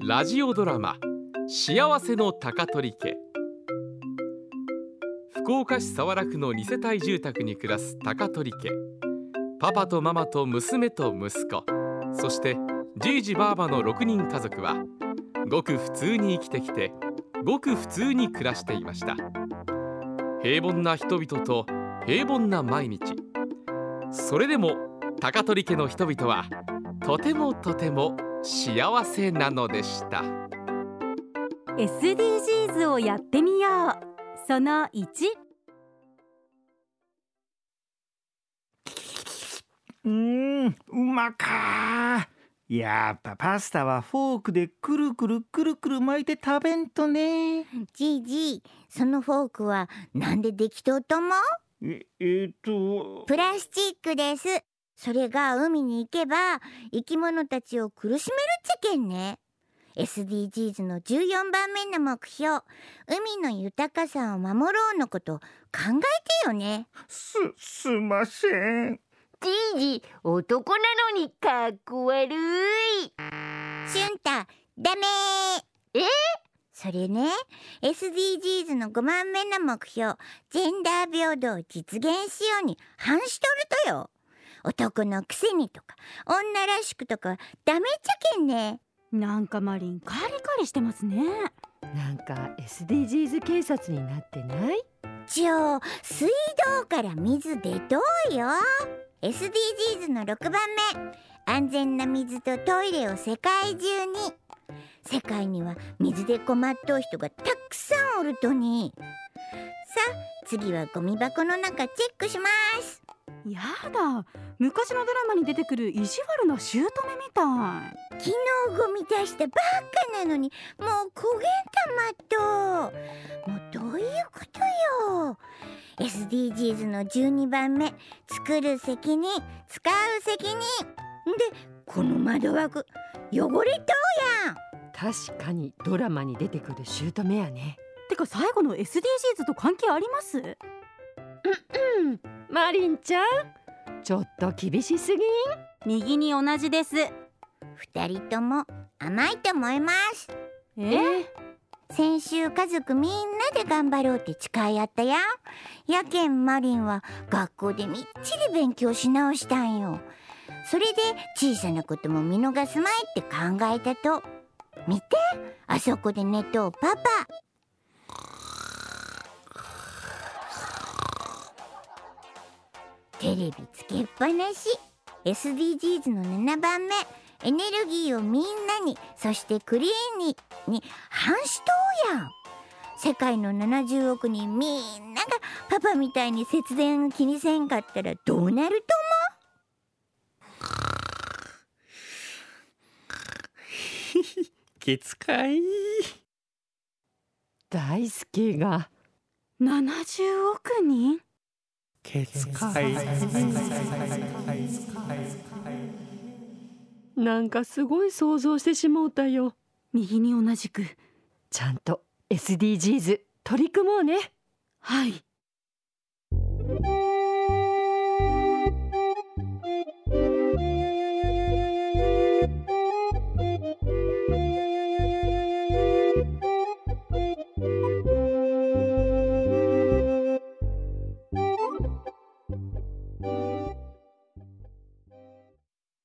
ラジオドラマ幸せの高取家。福岡市早良区の2世帯住宅に暮らす高取家。パパとママと娘と息子、そしてじいじばあばの6人家族はごく普通に生きてきて、ごく普通に暮らしていました。平凡な人々と平凡な毎日。それでも高取家の人々はとてもとても幸せなのでした。 SDGs をやってみよう。その1。 うまかー。やっぱパスタはフォークでくるくるくるくる巻いて食べんとね。 じいじ、そのフォークはなんでできとうと思う？プラスチックです。それが海に行けば生き物たちを苦しめるっちゃけんね。 SDGs の14番目の目標、海の豊かさを守ろうのこと考えてよね。 すんません。 じいじ、男なのにかっこ悪い。 しゅんた、ダメー。それね、 SDGs の5番目の目標、ジェンダー平等を実現しように反しとるとよ。男のくせにとか女らしくとかはダメっちゃけんね。 なんかマリンカリカリしてますね。 なんか SDGs 警察になってない？ 水道から水出とうよ。 SDGs の6番目、安全な水とトイレを世界中に。世界には水で困っとう人がたくさんおるとに。さあ、次はゴミ箱の中チェックします。 やだ、昔のドラマに出てくる意地悪な姑みたい。 昨日ゴミ出したばっかなのにもう焦げんたまっと。もうどういうことよ。 SDGs の12番目、作る責任使う責任で、この窓枠汚れとうやん。 確かにドラマに出てくる姑やね。 てか最後の SDGs と関係あります？ マリンちゃん、ちょっと厳しすぎん？ 右に同じです。 2人とも甘いと思います。先週家族みんなで頑張ろうって誓い合ったやん。やけんマリンは学校でみっちり勉強し直したんよ。それで小さなことも見逃すまいって考えたと。見て、あそこで寝とうパパ。テレビつけっぱなし。 SDGs の7番目、エネルギーをみんなに、そしてクリーンに反しとうやん。世界の70億人みんながパパみたいに節電気にせんかったらどうなると思う？ケツかい。 大輔が 70億人？ ケツかい。 なんかすごい想像してしもうたよ。 右に同じく。 ちゃんと SDGs 取り組もうね。 はい。